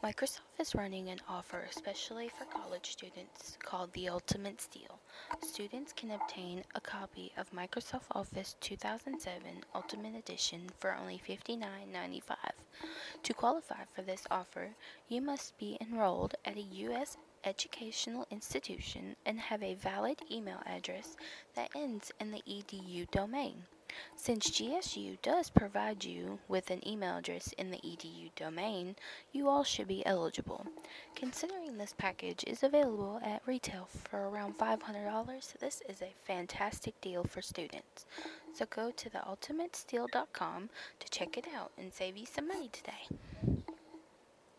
Microsoft is running an offer especially for college students called the Ultimate Steal. Students can obtain a copy of Microsoft Office 2007 Ultimate Edition for only $59.95. To qualify for this offer, you must be enrolled at a U.S. educational institution and have a valid email address that ends in the edu domain. Since GSU does provide you with an email address in the edu domain, you all should be eligible. Considering this package is available at retail for around $500, this is a fantastic deal for students. So go to theultimatesteal.com to check it out and save you some money today.